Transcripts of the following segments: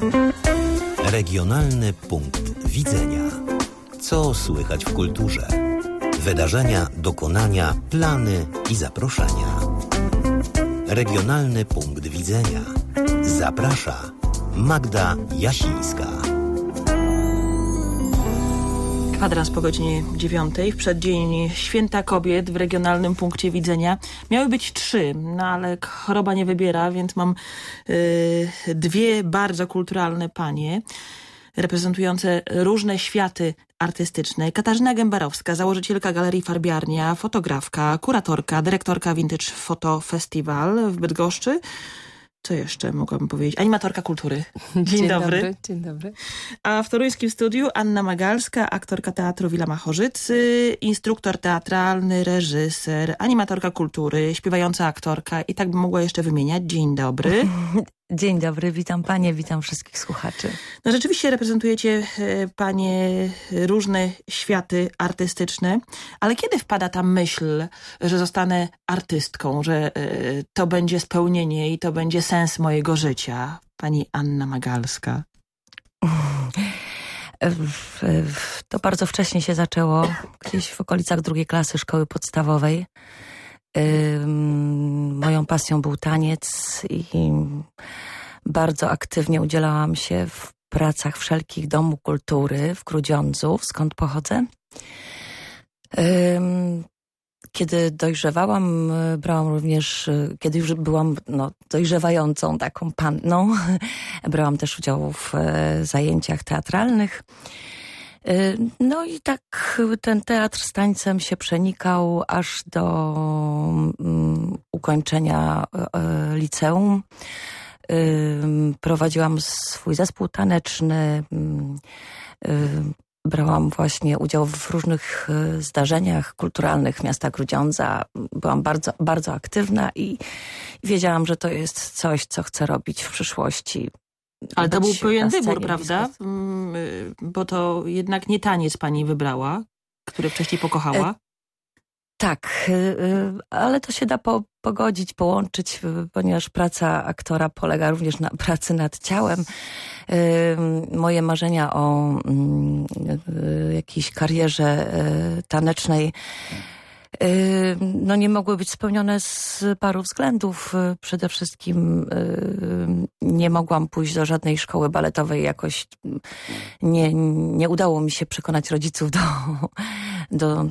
Regionalny punkt widzenia. Co słychać w kulturze? Wydarzenia, dokonania, plany i zaproszenia. Regionalny punkt widzenia. Zaprasza Magda Jasińska. Kwadrans po godzinie 9. W przeddzień Święta Kobiet w Regionalnym Punkcie Widzenia. Miały być 3, no ale choroba nie wybiera, więc mam dwie bardzo kulturalne panie reprezentujące różne światy artystyczne. Katarzyna Gębarowska, założycielka Galerii Farbiarnia, fotografka, kuratorka, dyrektorka Vintage Photo Festival w Bydgoszczy. Co jeszcze mogłabym powiedzieć? Animatorka kultury. Dzień dobry. Dzień dobry. A w toruńskim studiu Anna Magalska, aktorka teatru Villa Mahorzycy, instruktor teatralny, reżyser, animatorka kultury, śpiewająca aktorka i tak bym mogła jeszcze wymieniać. Dzień dobry. Dzień dobry, witam panie, witam wszystkich słuchaczy. No rzeczywiście reprezentujecie panie różne światy artystyczne, ale kiedy wpada ta myśl, że zostanę artystką, że to będzie spełnienie i to będzie sens mojego życia? Pani Anna Magalska. To bardzo wcześnie się zaczęło, gdzieś w okolicach 2. klasy szkoły podstawowej. Moją pasją był taniec i bardzo aktywnie udzielałam się w pracach wszelkich Domu Kultury w Grudziądzu, skąd pochodzę. Kiedy dojrzewałam, brałam również, kiedy już byłam dojrzewającą taką panną, brałam też udział w zajęciach teatralnych. No i tak ten teatr z tańcem się przenikał aż do ukończenia liceum. Prowadziłam swój zespół taneczny, brałam właśnie udział w różnych zdarzeniach kulturalnych miasta Grudziądza. Byłam bardzo, bardzo aktywna i wiedziałam, że to jest coś, co chcę robić w przyszłości. Ale to był pewien wybór, prawda? Bo to jednak nie taniec pani wybrała, który wcześniej pokochała. Tak, ale to się da pogodzić, połączyć, ponieważ praca aktora polega również na pracy nad ciałem. Moje marzenia o jakiejś karierze tanecznej nie mogły być spełnione z paru względów. Przede wszystkim nie mogłam pójść do żadnej szkoły baletowej. Jakoś nie udało mi się przekonać rodziców do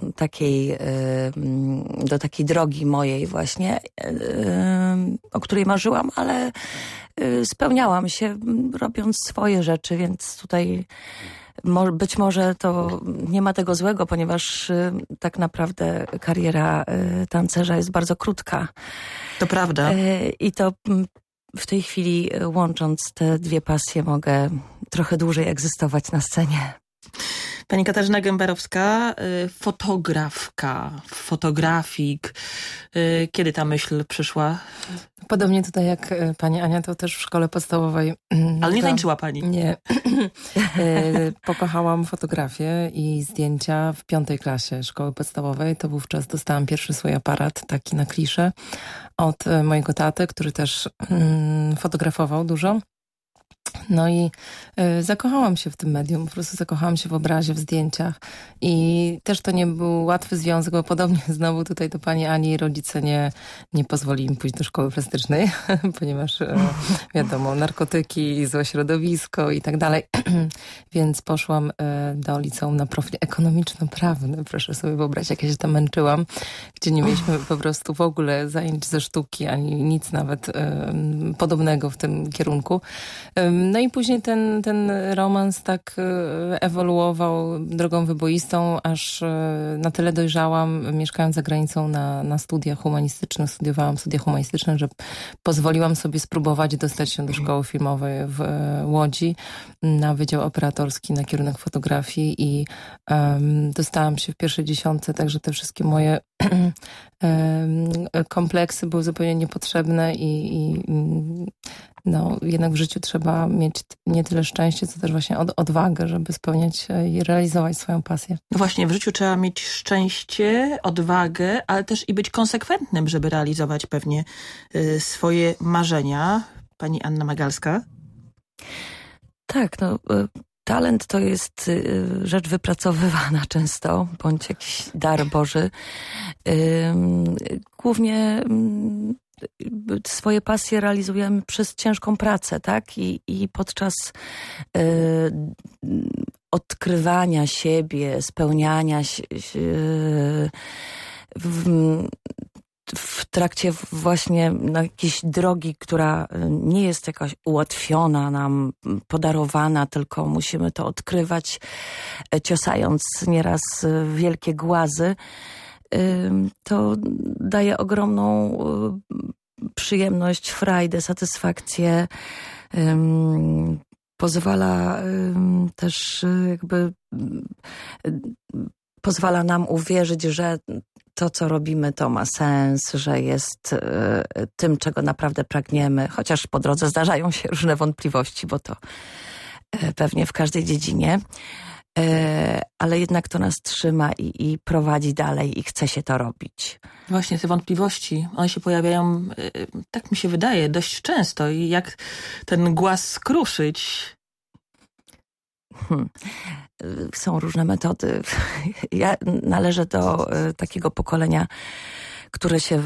takiej drogi mojej właśnie, o której marzyłam, ale spełniałam się robiąc swoje rzeczy, więc tutaj być może to nie ma tego złego, ponieważ tak naprawdę kariera tancerza jest bardzo krótka. To prawda. I to w tej chwili, łącząc te dwie pasje, mogę trochę dłużej egzystować na scenie. Pani Katarzyna Gębarowska, fotografka, fotografik. Kiedy ta myśl przyszła? Podobnie tutaj jak pani Ania, to też w szkole podstawowej. Ale nie tańczyła pani? Nie. Pokochałam fotografię i zdjęcia w 5. klasie szkoły podstawowej. To wówczas dostałam pierwszy swój aparat, taki na kliszę, od mojego taty, który też fotografował dużo. No i zakochałam się w tym medium, po prostu zakochałam się w obrazie, w zdjęciach i też to nie był łatwy związek, bo podobnie znowu tutaj do pani Ani rodzice nie pozwolili mi pójść do szkoły plastycznej, ponieważ wiadomo, narkotyki, złe środowisko i tak dalej, więc poszłam do liceum na profil ekonomiczno-prawny, proszę sobie wyobrazić, jak ja się tam męczyłam, gdzie nie mieliśmy po prostu w ogóle zajęć ze sztuki, ani nic nawet podobnego w tym kierunku. No i później ten romans tak ewoluował drogą wyboistą, aż na tyle dojrzałam, mieszkając za granicą na studiach humanistycznych, studiowałam studia humanistyczne, że pozwoliłam sobie spróbować dostać się do szkoły filmowej w Łodzi na Wydział Operatorski, na kierunek fotografii i dostałam się w pierwszej 10, także te wszystkie moje kompleksy były zupełnie niepotrzebne i jednak w życiu trzeba mieć nie tyle szczęście, co też właśnie odwagę, żeby spełniać i realizować swoją pasję. No właśnie, w życiu trzeba mieć szczęście, odwagę, ale też i być konsekwentnym, żeby realizować pewnie swoje marzenia. Pani Anna Magalska? Tak, talent to jest rzecz wypracowywana często, bądź jakiś dar Boży. Głównie swoje pasje realizujemy przez ciężką pracę, tak? I podczas odkrywania siebie, spełniania się w trakcie właśnie jakiejś drogi, która nie jest jakaś ułatwiona nam, podarowana, tylko musimy to odkrywać, ciosając nieraz wielkie głazy, to daje ogromną przyjemność, frajdę, satysfakcję. Pozwala też pozwala nam uwierzyć, że to, co robimy, to ma sens, że jest tym, czego naprawdę pragniemy, chociaż po drodze zdarzają się różne wątpliwości, bo to pewnie w każdej dziedzinie, ale jednak to nas trzyma i prowadzi dalej i chce się to robić. Właśnie te wątpliwości, one się pojawiają, tak mi się wydaje, dość często i jak ten głaz skruszyć? Są różne metody. Ja należę do takiego pokolenia, które się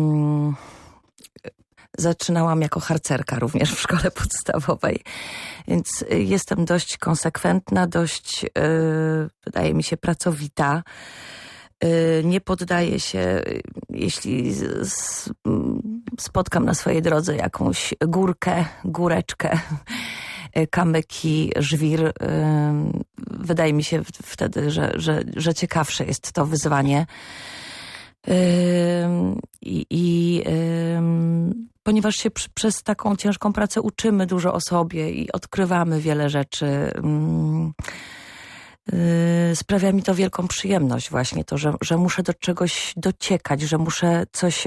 zaczynałam jako harcerka również w szkole podstawowej, więc jestem dość konsekwentna, dość wydaje mi się pracowita. Nie poddaję się, jeśli spotkam na swojej drodze jakąś góreczkę, kamyki, żwir. Wydaje mi się wtedy, że ciekawsze jest to wyzwanie. Ponieważ się przez taką ciężką pracę uczymy dużo o sobie i odkrywamy wiele rzeczy, sprawia mi to wielką przyjemność właśnie to, że muszę do czegoś dociekać, że muszę coś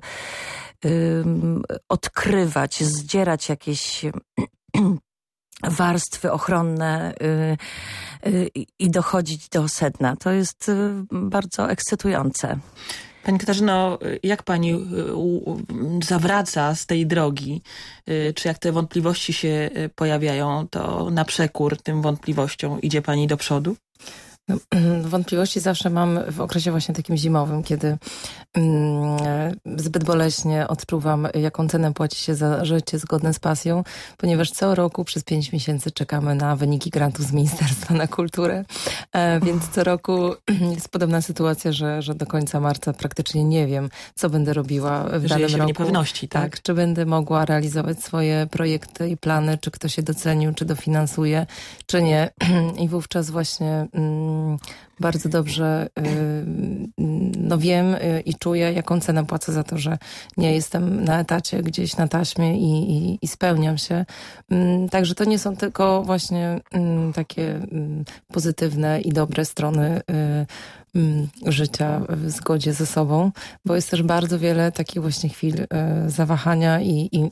odkrywać, zdzierać jakieś warstwy ochronne i dochodzić do sedna. To jest bardzo ekscytujące. Pani Katarzyno, jak pani zawraca z tej drogi? Czy jak te wątpliwości się pojawiają, to na przekór tym wątpliwościom idzie pani do przodu? No, wątpliwości zawsze mam w okresie właśnie takim zimowym, kiedy zbyt boleśnie odczuwam, jaką cenę płaci się za życie zgodne z pasją, ponieważ co roku przez 5 miesięcy czekamy na wyniki grantów z Ministerstwa na Kulturę, więc co roku jest podobna sytuacja, że do końca marca praktycznie nie wiem, co będę robiła w danym roku. Niepewności, tak? Czy będę mogła realizować swoje projekty i plany, czy ktoś się docenił, czy dofinansuje, czy nie. I wówczas właśnie bardzo dobrze wiem i czuję, jaką cenę płacę za to, że nie jestem na etacie gdzieś na taśmie i spełniam się. Także to nie są tylko właśnie takie pozytywne i dobre strony życia w zgodzie ze sobą, bo jest też bardzo wiele takich właśnie chwil zawahania i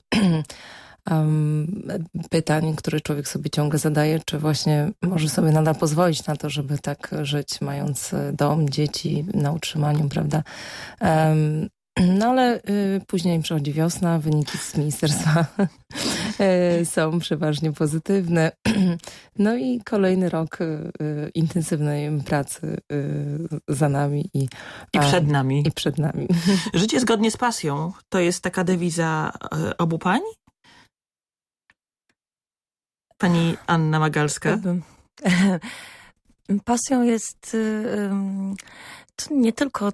pytań, które człowiek sobie ciągle zadaje, czy właśnie może sobie nadal pozwolić na to, żeby tak żyć, mając dom, dzieci na utrzymaniu, prawda? No ale później przychodzi wiosna, wyniki z ministerstwa są przeważnie pozytywne. No i kolejny rok intensywnej pracy za nami. I przed nami. I przed nami. Życie zgodnie z pasją to jest taka dewiza obu pań? Pani Anna Magalska? Pasją jest to nie tylko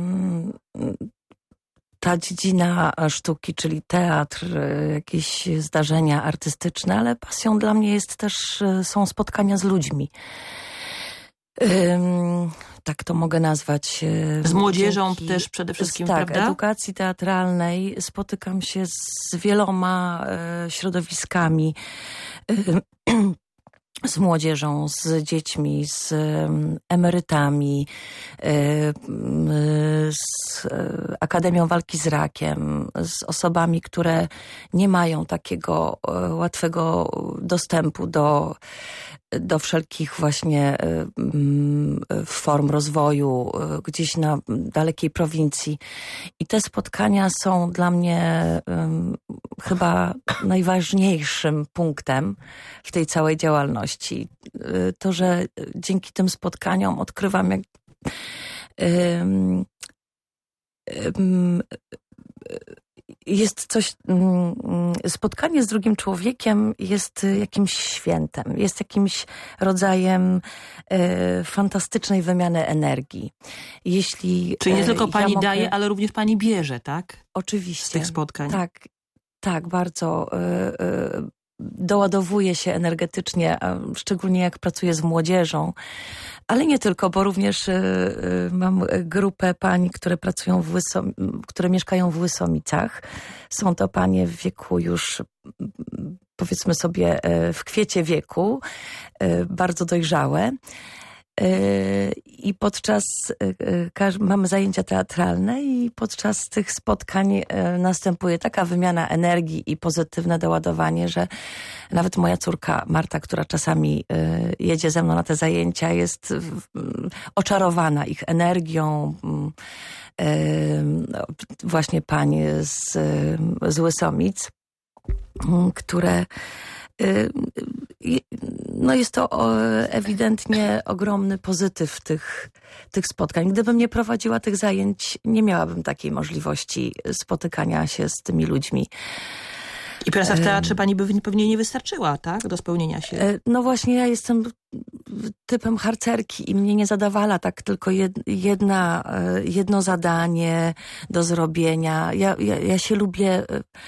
ta dziedzina sztuki, czyli teatr, jakieś zdarzenia artystyczne, ale pasją dla mnie jest też, są spotkania z ludźmi. Tak to mogę nazwać. Z młodzieżą też przede wszystkim, tak, prawda? Edukacji teatralnej. Spotykam się z wieloma środowiskami, z młodzieżą, z dziećmi, z emerytami, z Akademią Walki z Rakiem, z osobami, które nie mają takiego łatwego dostępu do do wszelkich właśnie form rozwoju gdzieś na dalekiej prowincji. I te spotkania są dla mnie chyba najważniejszym punktem w tej całej działalności. To, że dzięki tym spotkaniom odkrywam, jak jest coś, spotkanie z drugim człowiekiem jest jakimś świętem, jest jakimś rodzajem fantastycznej wymiany energii. Czyli nie tylko pani daje, ale również pani bierze, tak? Oczywiście. Z tych spotkań. Tak, bardzo doładowuje się energetycznie, szczególnie jak pracuję z młodzieżą. Ale nie tylko, bo również mam grupę pań, które pracują które mieszkają w Łysomicach. Są to panie w wieku już, powiedzmy sobie, w kwiecie wieku, bardzo dojrzałe. I mamy zajęcia teatralne i podczas tych spotkań następuje taka wymiana energii i pozytywne doładowanie, że nawet moja córka Marta, która czasami jedzie ze mną na te zajęcia, jest oczarowana ich energią. Właśnie panie z Łysomic, które jest to ewidentnie ogromny pozytyw tych spotkań. Gdybym nie prowadziła tych zajęć, nie miałabym takiej możliwości spotykania się z tymi ludźmi. I praca w teatrze pani by pewnie nie wystarczyła, tak? Do spełnienia się. No właśnie, ja jestem typem harcerki i mnie nie zadawala tak tylko jedno zadanie do zrobienia. Ja się lubię...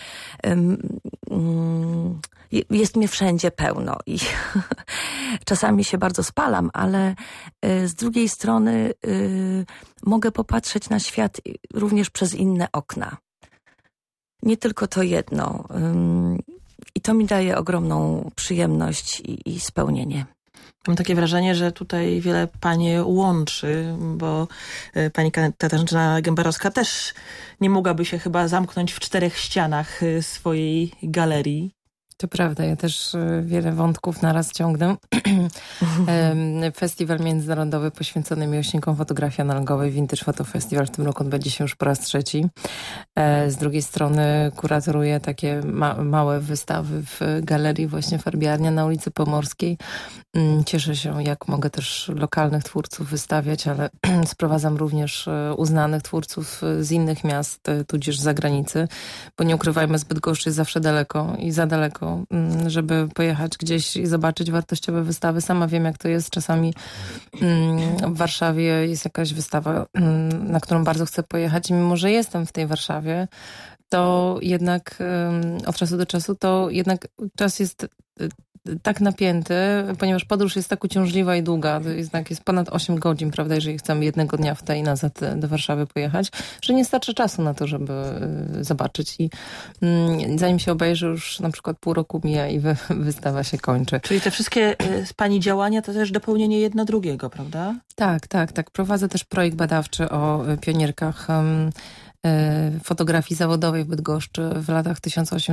Jest mnie wszędzie pełno i czasami się bardzo spalam, ale z drugiej strony mogę popatrzeć na świat również przez inne okna. Nie tylko to jedno. I to mi daje ogromną przyjemność i spełnienie. Mam takie wrażenie, że tutaj wiele panie łączy, bo pani Katarzyna Gębarowska też nie mogłaby się chyba zamknąć w 4 ścianach swojej galerii. To prawda, ja też wiele wątków naraz ciągnę. Festiwal międzynarodowy poświęcony miłośnikom fotografii analogowej, Vintage Photo Festival, w tym roku odbędzie się już po raz 3. Z drugiej strony kuratoruję takie małe wystawy w galerii właśnie Farbiarnia na ulicy Pomorskiej. Cieszę się, jak mogę też lokalnych twórców wystawiać, ale sprowadzam również uznanych twórców z innych miast, tudzież z zagranicy, bo nie ukrywajmy, z Bydgoszczy jest zawsze daleko i za daleko, żeby pojechać gdzieś i zobaczyć wartościowe wystawy. Sama wiem, jak to jest. Czasami w Warszawie jest jakaś wystawa, na którą bardzo chcę pojechać i mimo, że jestem w tej Warszawie, to jednak od czasu do czasu to jednak czas jest tak napięty, ponieważ podróż jest tak uciążliwa i długa, to jednak jest ponad 8 godzin, prawda, jeżeli chcemy jednego dnia w tej nazad do Warszawy pojechać, że nie starczy czasu na to, żeby zobaczyć i zanim się obejrzy, już na przykład pół roku mija i wystawa się kończy. Czyli te wszystkie pani działania to też dopełnienie jedno drugiego, prawda? Tak. Prowadzę też projekt badawczy o pionierkach fotografii zawodowej w Bydgoszczy w latach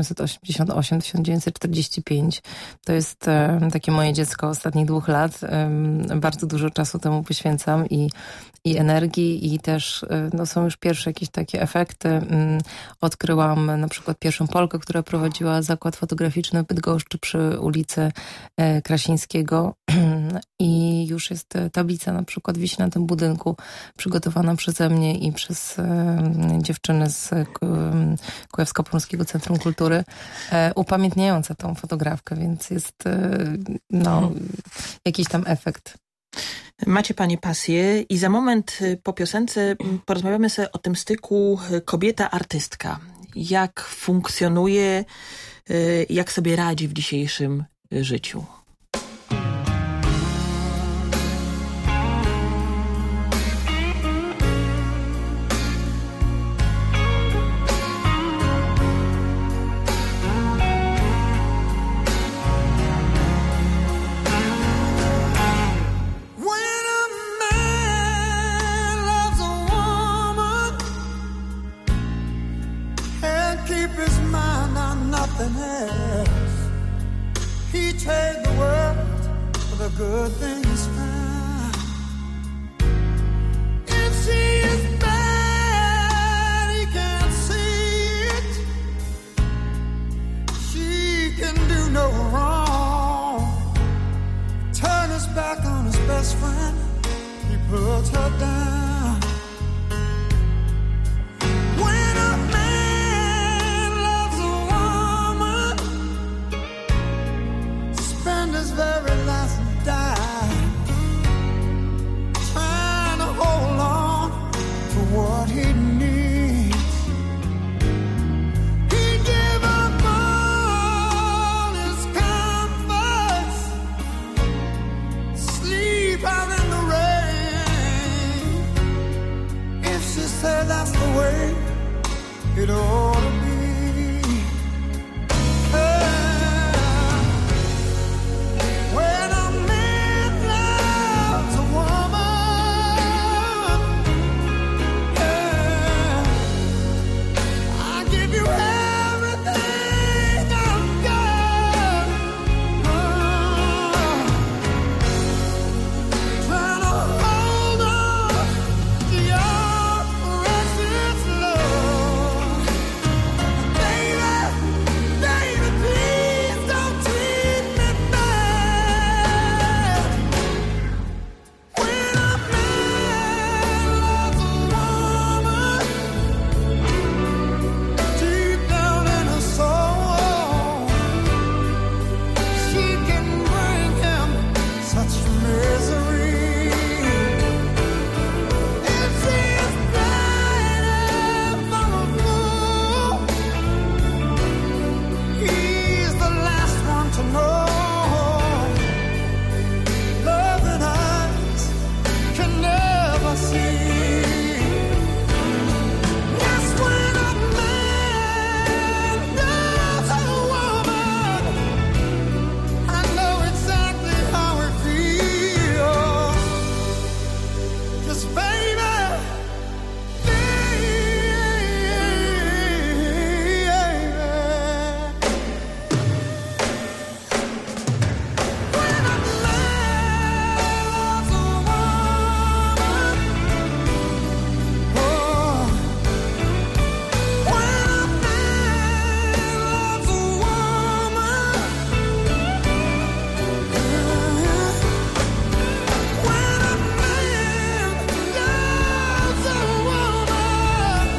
1888-1945. To jest takie moje dziecko ostatnich 2 lat. Bardzo dużo czasu temu poświęcam i energii i też są już pierwsze jakieś takie efekty. Odkryłam na przykład pierwszą Polkę, która prowadziła zakład fotograficzny w Bydgoszczy przy ulicy Krasińskiego i już jest tablica na przykład wisi na tym budynku przygotowana przeze mnie i przez dziewczyny z Kujawsko-Pomorskiego Centrum Kultury upamiętniająca tą fotografkę, więc jest jakiś tam efekt. Macie panie pasję i za moment po piosence porozmawiamy sobie o tym styku kobieta-artystka. Jak funkcjonuje, jak sobie radzi w dzisiejszym życiu. He take the a good thing is found. If she is bad, he can't see it. She can do no wrong. Turn his back on his best friend, he puts her down. When a man loves a woman, spend his very last dime trying to hold on to what he needs. He'd give up all his comforts, sleep out in the rain, if she said that's the way it ought to be. When a man loves a woman, I give you everything I've got. Trying to hold on to your precious love. Baby, baby, please don't treat me bad. When a man loves a woman, deep down in her soul, she can bring him such misery. If she is blinded for a fool, he's the last one to know. Loving eyes can never see. Yes, when a man loves a woman, I know exactly how it feels. 'Cause baby, when a man loves a woman, oh, when a man loves a woman, when a man loves a woman,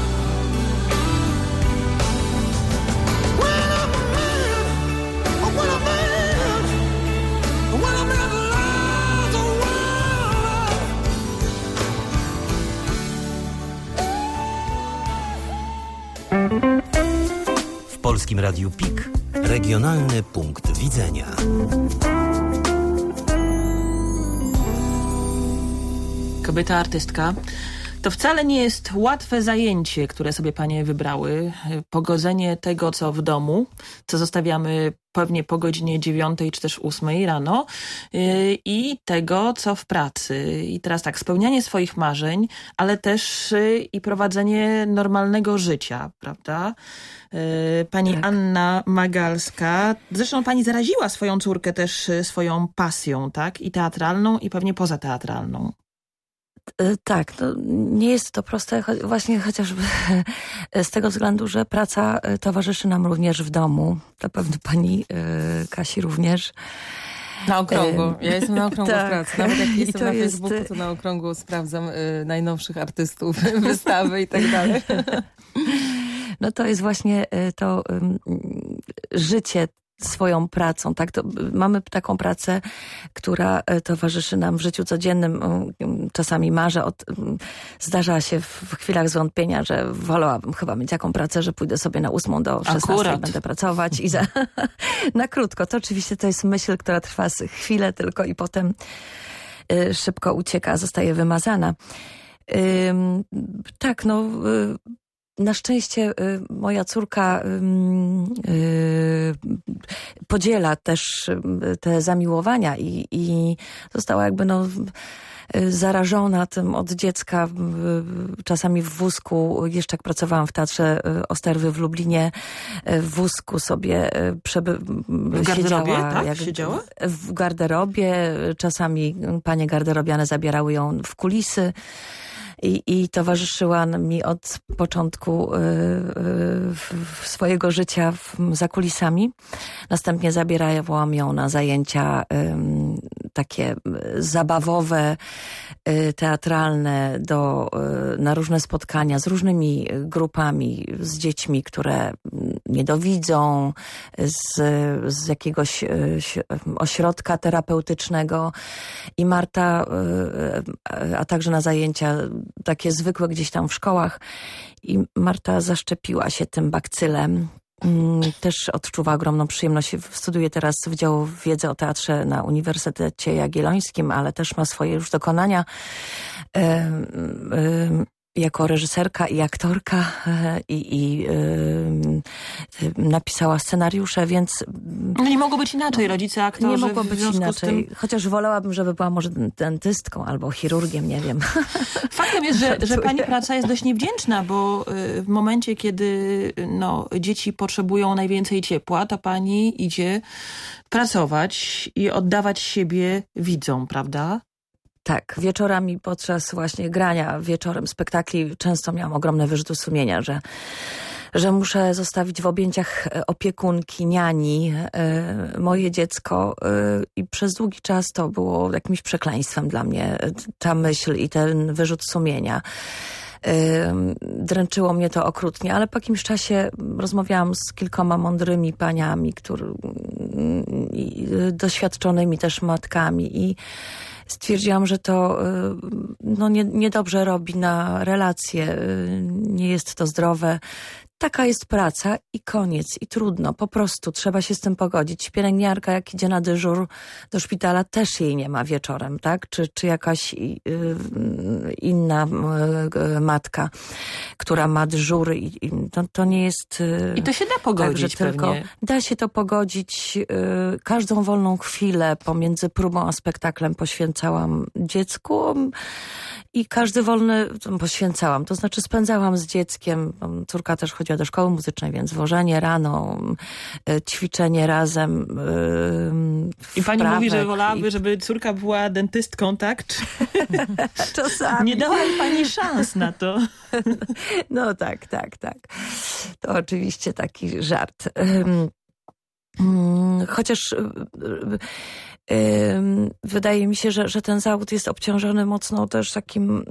when a man loves a woman. W Polskim Radiu PIK regionalny punkt widzenia. Kobieta artystka. To wcale nie jest łatwe zajęcie, które sobie panie wybrały. Pogodzenie tego, co w domu, co zostawiamy pewnie po godzinie 9 czy też 8 rano i tego, co w pracy. I teraz tak, spełnianie swoich marzeń, ale też i prowadzenie normalnego życia, prawda? Pani Tak. Anna Magalska. Zresztą pani zaraziła swoją córkę też swoją pasją, tak? I teatralną, i pewnie pozateatralną. Tak, nie jest to proste, właśnie chociażby z tego względu, że praca towarzyszy nam również w domu. To pewno pani Kasi również. Na okrągło. Ja jestem na okrągło tak. w pracy. Nawet jak jestem to na jest... Facebooku, to na okrągło sprawdzam najnowszych artystów, wystawy i tak dalej. No to jest właśnie to życie swoją pracą, tak? To mamy taką pracę, która towarzyszy nam w życiu codziennym. Czasami marzę, zdarza się w chwilach zwątpienia, że wolałabym chyba mieć taką pracę, że pójdę sobie na 8 do 16 Akurat. będę pracować i na krótko. To oczywiście to jest myśl, która trwa chwilę tylko i potem szybko ucieka, zostaje wymazana. Tak, no Na szczęście moja córka podziela też te zamiłowania i została jakby zarażona tym od dziecka, czasami w wózku, jeszcze jak pracowałam w Teatrze Osterwy w Lublinie, w wózku sobie w garderobie, tak? Siedziała? W garderobie, czasami panie garderobiane zabierały ją w kulisy. I towarzyszyła mi od początku swojego życia za kulisami. Następnie zabierałam ją na zajęcia takie zabawowe, teatralne, na różne spotkania z różnymi grupami, z dziećmi, które niedowidzą, z jakiegoś ośrodka terapeutycznego. I Marta, a także na zajęcia takie zwykłe gdzieś tam w szkołach. I Marta zaszczepiła się tym bakcylem. Też odczuwa ogromną przyjemność. Studiuje teraz Wydział Wiedzy o Teatrze na Uniwersytecie Jagiellońskim, ale też ma swoje już dokonania jako reżyserka i aktorka i napisała scenariusze, więc... No nie mogło być inaczej, rodzice, aktorzy. Nie mogło być inaczej, chociaż wolałabym, żeby była może dentystką albo chirurgiem, nie wiem. Faktem jest, że pani praca jest dość niewdzięczna, bo w momencie, kiedy dzieci potrzebują najwięcej ciepła, to pani idzie pracować i oddawać siebie widzom, prawda? Tak, wieczorami podczas właśnie grania wieczorem spektakli często miałam ogromne wyrzuty sumienia, że muszę zostawić w objęciach opiekunki, niani moje dziecko i przez długi czas to było jakimś przekleństwem dla mnie, ta myśl i ten wyrzut sumienia. Dręczyło mnie to okrutnie, ale po jakimś czasie rozmawiałam z kilkoma mądrymi paniami, doświadczonymi też matkami i stwierdziłam, że to niedobrze robi na relacje, nie jest to zdrowe. Taka jest praca i koniec. I trudno, po prostu trzeba się z tym pogodzić. Pielęgniarka jak idzie na dyżur do szpitala też jej nie ma wieczorem, tak? Czy jakaś inna matka, która ma dyżury i to nie jest... I to się da pogodzić tak, tylko pewnie. Da się to pogodzić. Każdą wolną chwilę pomiędzy próbą a spektaklem poświęcałam dziecku i każdy wolny poświęcałam. To znaczy spędzałam z dzieckiem. Córka też chodziła do szkoły muzycznej, więc wożenie rano, ćwiczenie razem. I pani mówi, że wolałaby, żeby córka była dentystką, tak? Czasami. Nie dała pani szans na to. No tak. To oczywiście taki żart. Chociaż wydaje mi się, że ten zawód jest obciążony mocno też takim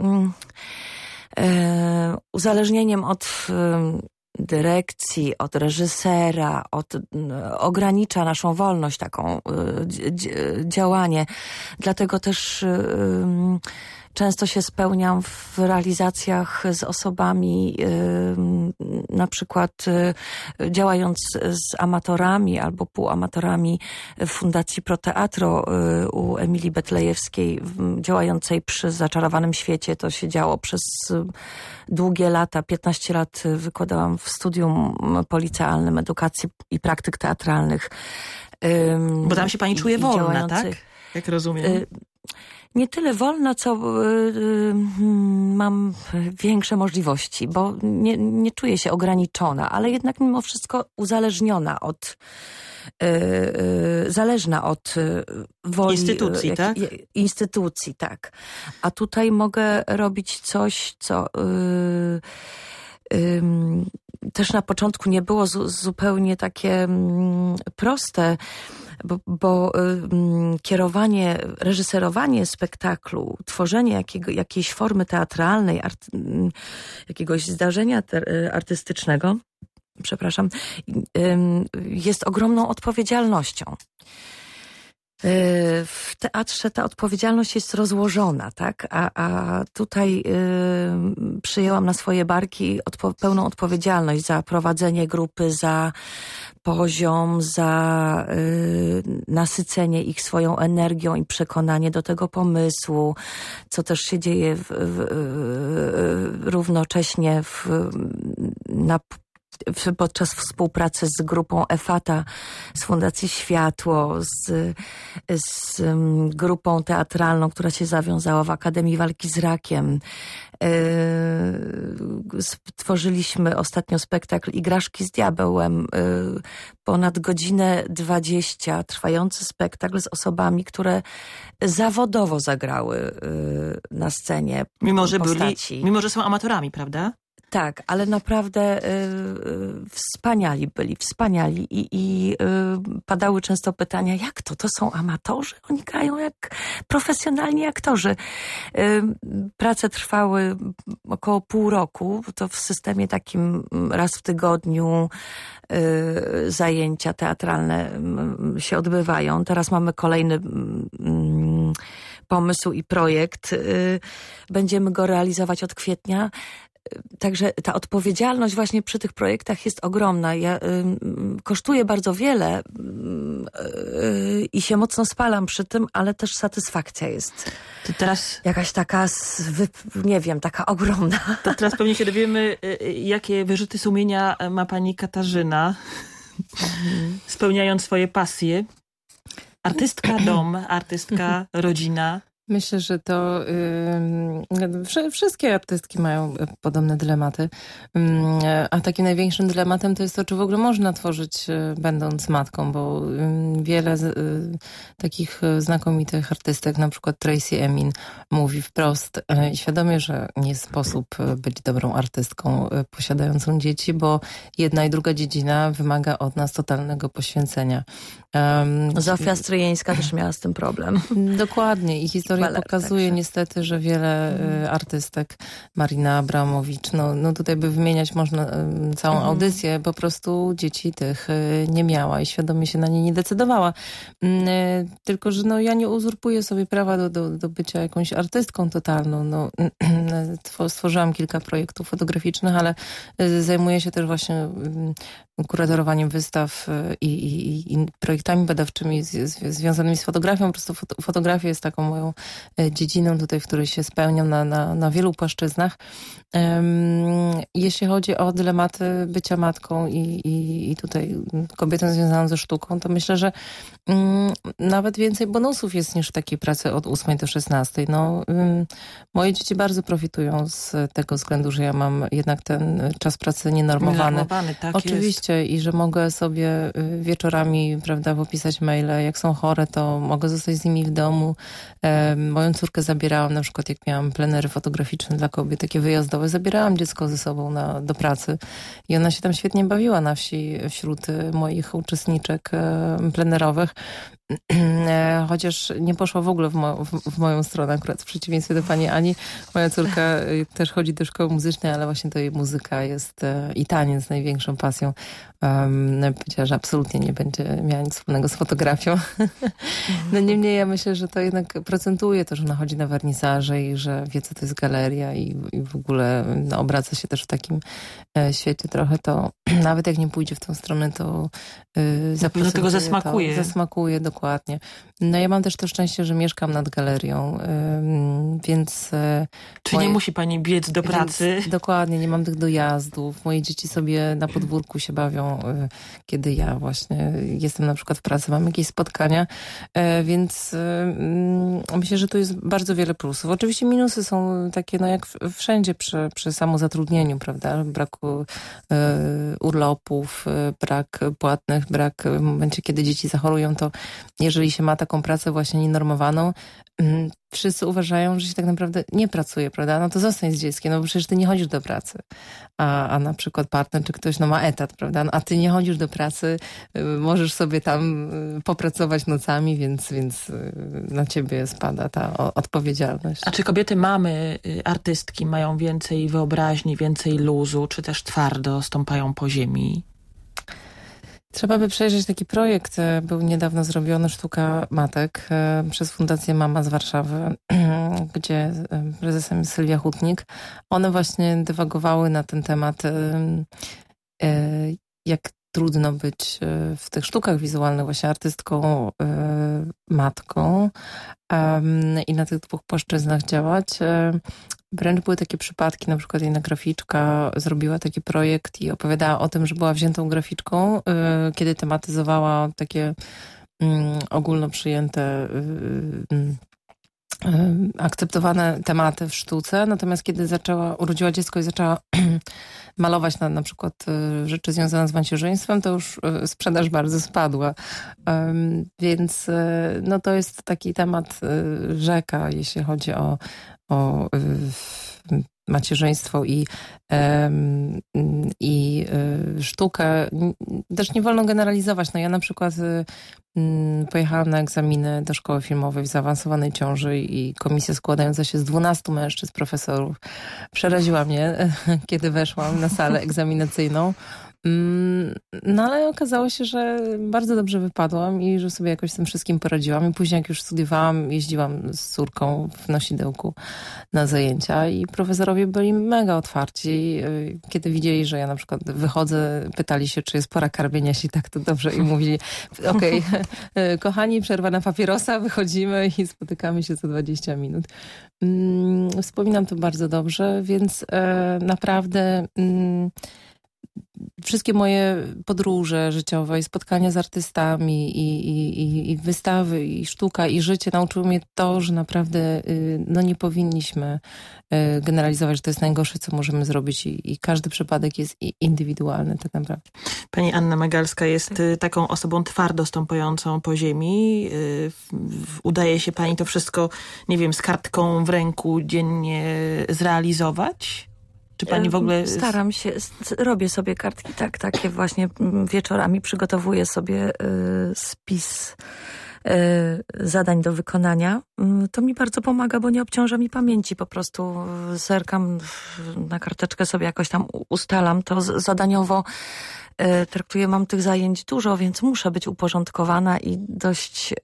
uzależnieniem od dyrekcji, od reżysera, ogranicza naszą wolność, taką działanie. Dlatego też często się spełniam w realizacjach z osobami, na przykład działając z amatorami albo półamatorami w Fundacji Pro Teatro u Emilii Betlejewskiej, działającej przy Zaczarowanym Świecie. To się działo przez długie lata, 15 lat wykładałam w Studium Policealnym Edukacji i Praktyk Teatralnych. Bo tam się pani czuje wolna, tak? Jak rozumiem. Nie tyle wolna, co mam większe możliwości, bo nie czuję się ograniczona, ale jednak mimo wszystko uzależniona zależna od woli instytucji, tak? Instytucji, tak. A tutaj mogę robić coś, co też na początku nie było zupełnie takie proste, bo kierowanie, reżyserowanie spektaklu, tworzenie jakiejś formy teatralnej, jakiegoś zdarzenia artystycznego, jest ogromną odpowiedzialnością. W teatrze ta odpowiedzialność jest rozłożona, tak? A tutaj przyjęłam na swoje barki pełną odpowiedzialność za prowadzenie grupy, za poziom, za nasycenie ich swoją energią i przekonanie do tego pomysłu, co też się dzieje równocześnie podczas współpracy z grupą EFATA, z Fundacji Światło, z grupą teatralną, która się zawiązała w Akademii Walki z Rakiem. Stworzyliśmy ostatnio spektakl Igraszki z diabełem, ponad godzinę 20 trwający spektakl z osobami, które zawodowo zagrały na scenie postaci. Mimo że są amatorami, prawda? Tak, ale naprawdę wspaniali i padały często pytania, jak to? To są amatorzy? Oni grają jak profesjonalni aktorzy. Prace trwały około pół roku, to w systemie takim raz w tygodniu zajęcia teatralne się odbywają. Teraz mamy kolejny pomysł i projekt. Będziemy go realizować od kwietnia. Także ta odpowiedzialność właśnie przy tych projektach jest ogromna. Kosztuje bardzo wiele i się mocno spalam przy tym, ale też satysfakcja jest to teraz jakaś taka, nie wiem, taka ogromna. To teraz pewnie się dowiemy, jakie wyrzuty sumienia ma pani Katarzyna, spełniając swoje pasje. Artystka dom, artystka rodzina. Myślę, że to wszystkie artystki mają podobne dylematy, a takim największym dylematem to jest to, czy w ogóle można tworzyć będąc matką, bo wiele takich znakomitych artystek, na przykład Tracy Emin, mówi wprost świadomie, że nie sposób być dobrą artystką posiadającą dzieci, bo jedna i druga dziedzina wymaga od nas totalnego poświęcenia. Zofia Stryjeńska też miała z tym problem. Dokładnie i historia pokazuje niestety, że wiele artystek, Marina Abramowicz, no tutaj by wymieniać można całą audycję, po prostu dzieci tych nie miała i świadomie się na nie nie decydowała. Tylko, że ja nie uzurpuję sobie prawa do bycia jakąś artystką totalną. Stworzyłam kilka projektów fotograficznych, ale zajmuję się też właśnie kuratorowaniem wystaw i projektami badawczymi związanymi z fotografią. Po prostu fotografia jest taką moją dziedziną tutaj, w której się spełniam na wielu płaszczyznach. Jeśli chodzi o dylematy bycia matką i tutaj kobietą związaną ze sztuką, to myślę, że nawet więcej bonusów jest niż w takiej pracy od 8 do 16. Moje dzieci bardzo profitują z tego względu, że ja mam jednak ten czas pracy nienormowany. Tak, oczywiście jest. I że mogę sobie wieczorami, prawda, popisać maile. Jak są chore, to mogę zostać z nimi w domu. Moją córkę zabierałam, na przykład jak miałam plenery fotograficzne dla kobiet, takie wyjazdowe, zabierałam dziecko ze sobą do pracy i ona się tam świetnie bawiła na wsi wśród moich uczestniczek plenerowych. Chociaż nie poszła w ogóle w moją stronę, akurat w przeciwieństwie do pani Ani. Moja córka też chodzi do szkoły muzycznej, ale właśnie to jej muzyka jest i taniec największą pasją. Powiedziała, że absolutnie nie będzie miała nic wspólnego z fotografią. Niemniej ja myślę, że to jednak procentuje to, że ona chodzi na wernisaże i że wie, co to jest galeria i w ogóle obraca się też w takim świecie trochę, to nawet jak nie pójdzie w tą stronę, to do tego zasmakuje. Zasmakuje, dokładnie. Ja mam też to szczęście, że mieszkam nad galerią, więc... Czy nie musi pani biec do pracy? Dokładnie, nie mam tych dojazdów. Moje dzieci sobie na podwórku się bawią, kiedy ja właśnie jestem na przykład w pracy, mam jakieś spotkania, więc myślę, że tu jest bardzo wiele plusów. Oczywiście minusy są takie, jak wszędzie przy samozatrudnieniu, prawda? Braku urlopów, brak płatnych, brak w momencie, kiedy dzieci zachorują, to jeżeli się ma taką pracę właśnie nienormowaną, wszyscy uważają, że się tak naprawdę nie pracuje, prawda? To zostań z dzieckiem, bo przecież ty nie chodzisz do pracy. A na przykład partner czy ktoś ma etat, prawda? A ty nie chodzisz do pracy, możesz sobie tam popracować nocami, więc na ciebie spada ta odpowiedzialność. A czy kobiety, mamy, artystki mają więcej wyobraźni, więcej luzu, czy też twardo stąpają po ziemi? Trzeba by przejrzeć taki projekt. Był niedawno zrobiony Sztuka Matek przez Fundację Mama z Warszawy, gdzie prezesem jest Sylwia Hutnik. One właśnie dywagowały na ten temat, jak trudno być w tych sztukach wizualnych właśnie artystką, matką i na tych dwóch płaszczyznach działać. Wręcz były takie przypadki, na przykład jedna graficzka zrobiła taki projekt i opowiadała o tym, że była wziętą graficzką, kiedy tematyzowała takie ogólno przyjęte, akceptowane tematy w sztuce, natomiast kiedy urodziła dziecko i zaczęła malować na przykład rzeczy związane z macierzyństwem, to już sprzedaż bardzo spadła. Więc no to jest taki temat rzeka, jeśli chodzi o macierzyństwo i sztukę. Też nie wolno generalizować. No ja na przykład pojechałam na egzaminy do szkoły filmowej w zaawansowanej ciąży i komisja składająca się z 12 mężczyzn, profesorów, przeraziła mnie, kiedy weszłam na salę egzaminacyjną. No ale okazało się, że bardzo dobrze wypadłam i że sobie jakoś z tym wszystkim poradziłam. I później jak już studiowałam, jeździłam z córką w nosidełku na zajęcia i profesorowie byli mega otwarci. Kiedy widzieli, że ja na przykład wychodzę, pytali się, czy jest pora karmienia się, tak to dobrze, i mówili, okej, kochani, przerwa na papierosa, wychodzimy i spotykamy się za 20 minut. Wspominam to bardzo dobrze, więc naprawdę wszystkie moje podróże życiowe i spotkania z artystami i wystawy, i sztuka, i życie nauczyły mnie to, że naprawdę no nie powinniśmy generalizować, że to jest najgorsze, co możemy zrobić i każdy przypadek jest indywidualny tak naprawdę. Pani Anna Magalska jest taką osobą twardo stąpającą po ziemi. Udaje się pani to wszystko, nie wiem, z kartką w ręku dziennie zrealizować? Czy pani w ogóle... Staram się, robię sobie kartki, tak, takie właśnie wieczorami przygotowuję sobie spis zadań do wykonania. To mi bardzo pomaga, bo nie obciąża mi pamięci. Po prostu zerkam na karteczkę, sobie jakoś tam ustalam to zadaniowo. Traktuję, mam tych zajęć dużo, więc muszę być uporządkowana i dość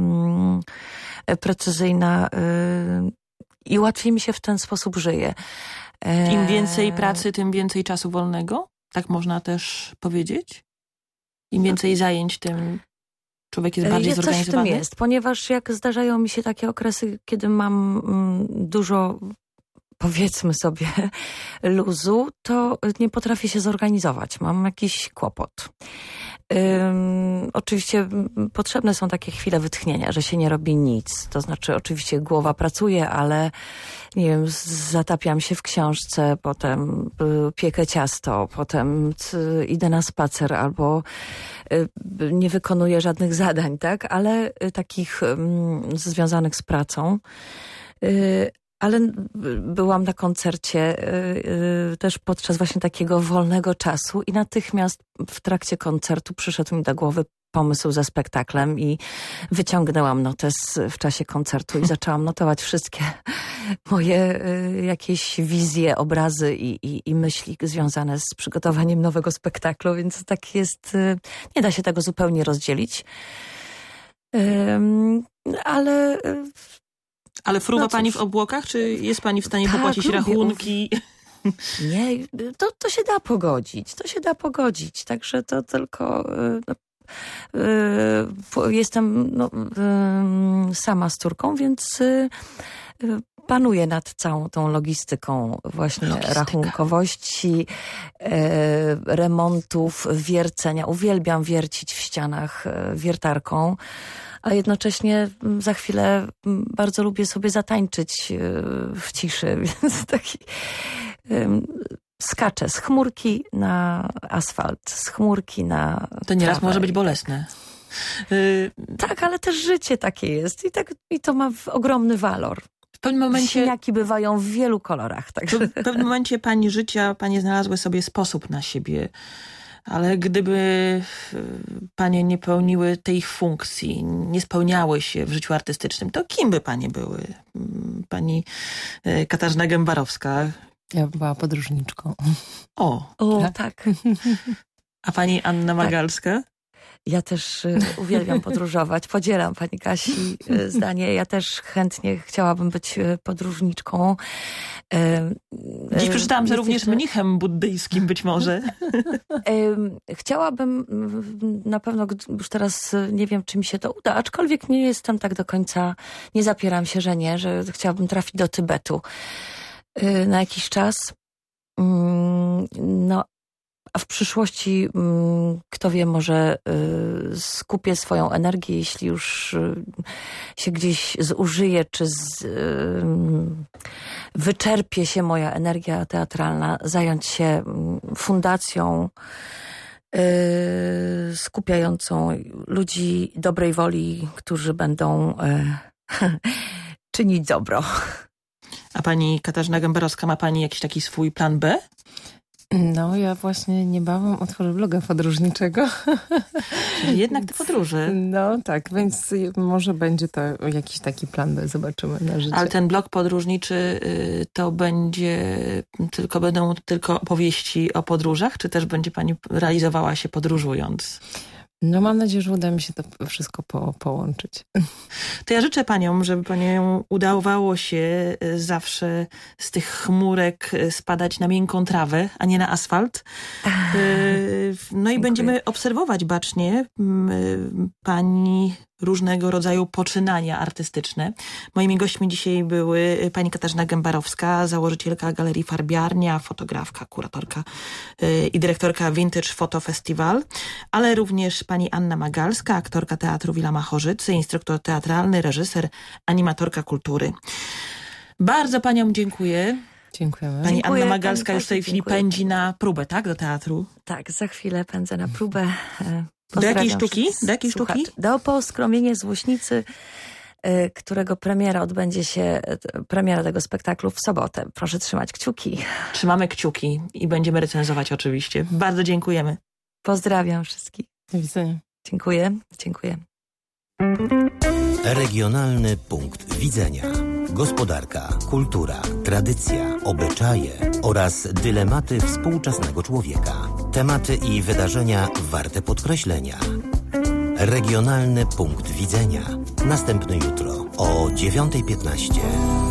precyzyjna i łatwiej mi się w ten sposób żyje. Im więcej pracy, tym więcej czasu wolnego? Tak można też powiedzieć? Im więcej zajęć, tym człowiek jest bardziej zorganizowany? Coś w tym jest, ponieważ jak zdarzają mi się takie okresy, kiedy mam dużo, powiedzmy sobie, luzu, to nie potrafię się zorganizować. Mam jakiś kłopot. Oczywiście potrzebne są takie chwile wytchnienia, że się nie robi nic. To znaczy oczywiście głowa pracuje, ale nie wiem, zatapiam się w książce, potem piekę ciasto, potem idę na spacer albo nie wykonuję żadnych zadań, tak? Ale takich związanych z pracą. Ale byłam na koncercie też podczas właśnie takiego wolnego czasu i natychmiast w trakcie koncertu przyszedł mi do głowy pomysł ze spektaklem i wyciągnęłam notes w czasie koncertu i zaczęłam notować wszystkie moje jakieś wizje, obrazy i myśli związane z przygotowaniem nowego spektaklu, więc tak jest, nie da się tego zupełnie rozdzielić. Ale fruwa pani w obłokach, czy jest pani w stanie popłacić rachunki? Nie, to się da pogodzić. To się da pogodzić. Także to tylko... jestem sama z córką, więc panuję nad całą tą logistyką właśnie rachunkowości, remontów, wiercenia. Uwielbiam wiercić w ścianach wiertarką, a jednocześnie za chwilę bardzo lubię sobie zatańczyć w ciszy, więc taki skaczę z chmurki na asfalt, z chmurki na To nieraz trawę. może być bolesne. Tak, ale też życie takie jest i to ma ogromny walor. W pewnym momencie... Siniaki bywają w wielu kolorach. Także. W pewnym momencie pani życia, panie znalazły sobie sposób na siebie. Ale gdyby panie nie pełniły tej funkcji, nie spełniały się w życiu artystycznym, to kim by panie były? Pani Katarzyna Gębarowska. Ja była podróżniczką. O, Tak. A pani Anna Magalska? Ja też uwielbiam podróżować. Podzielam pani Kasi zdanie. Ja też chętnie chciałabym być podróżniczką. Dziś przeczytałam, że również mnichem buddyjskim być może. Chciałabym na pewno, już teraz nie wiem, czy mi się to uda, aczkolwiek nie jestem tak do końca, nie zapieram się, że nie, że chciałabym trafić do Tybetu na jakiś czas. No, a w przyszłości, kto wie, może skupię swoją energię, jeśli już się gdzieś zużyje, czy wyczerpie się moja energia teatralna, zająć się fundacją skupiającą ludzi dobrej woli, którzy będą czynić dobro. A pani Katarzyna Gęberowska, ma pani jakiś taki swój plan B? No, ja właśnie niebawem otworzę bloga podróżniczego. Czyli jednak te podróże. No tak, więc może będzie to jakiś taki plan B, zobaczymy na życie. Ale ten blog podróżniczy to będą tylko opowieści o podróżach, czy też będzie pani realizowała się podróżując? No mam nadzieję, że uda mi się to wszystko połączyć. To ja życzę paniom, żeby paniom udawało się zawsze z tych chmurek spadać na miękką trawę, a nie na asfalt. No i będziemy obserwować bacznie pani różnego rodzaju poczynania artystyczne. Moimi gośćmi dzisiaj były pani Katarzyna Gęberowska, założycielka Galerii Farbiarnia, fotografka, kuratorka i dyrektorka Vintage Photo Festival, ale również pani Anna Magalska, aktorka Teatru Villa Machorzycy, instruktor teatralny, reżyser, animatorka kultury. Bardzo paniom dziękuję. Dziękujemy. Pani Dziękuję, Anna Magalska już w tej dziękuję. chwili pędzi na próbę, tak? Do teatru. Tak, za chwilę pędzę na próbę. Do jakiej sztuki? wszystkich Do jakiej sztuki? słuchaczy. Do Poskromienie Złośnicy, którego premiera odbędzie się, premiera tego spektaklu w sobotę. Proszę trzymać kciuki. Trzymamy kciuki i będziemy recenzować oczywiście. Bardzo dziękujemy. Pozdrawiam wszystkich. Do widzenia. Dziękuję. Dziękuję. Regionalny punkt widzenia. Gospodarka, kultura, tradycja, obyczaje oraz dylematy współczesnego człowieka. Tematy i wydarzenia warte podkreślenia. Regionalny punkt widzenia. Następny jutro o 9:15.